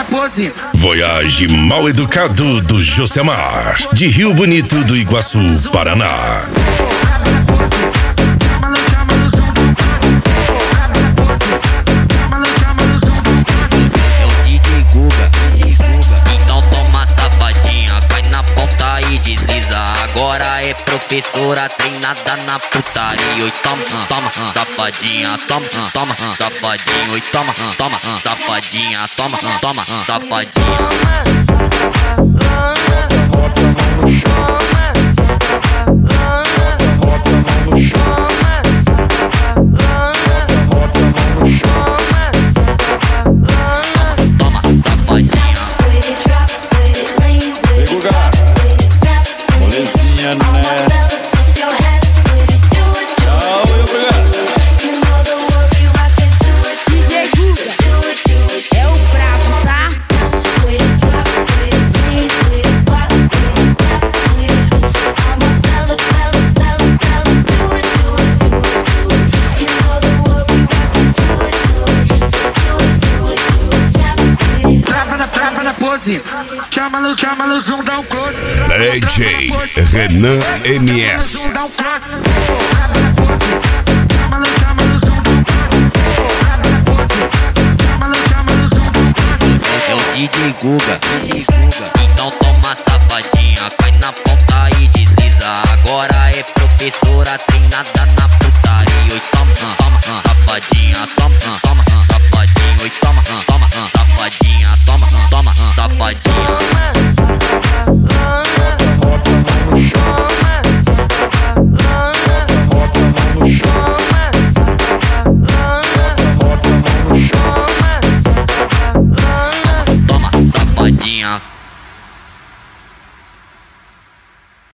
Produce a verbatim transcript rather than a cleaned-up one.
pose. Voyage mal educado do Josemar, de Rio Bonito do Iguaçu, Paraná. Então toma safadinha, cai na ponta e desliza. Agora é professora treinada na putaria. Oi, toma, toma, safadinha, toma, toma, safadinho. Oi, toma, toma, safadinha, toma, toma, safadinha. Toma, safadinha. Ei, Guga, molezinha, né? Tchau, eu, Guga. D J Guga é o brabo, tá? Trava na, trava na pose. Chama-los, chama-los, um dá um close. D J Renan M S. Um dá um close. Trava na pose. Chama-los, chama-los, um dá um close. Trava na pose. Chama-los, chama-los, um dá um close. É o D J Guga. Então toma safadinha, cai na ponta e desliza. Agora é professora treinada na putaria. Oi, toma, toma, safadinha, toma, toma, safadinho. Oi, toma, toma, safadinha, toma, toma, safadinha. Chama,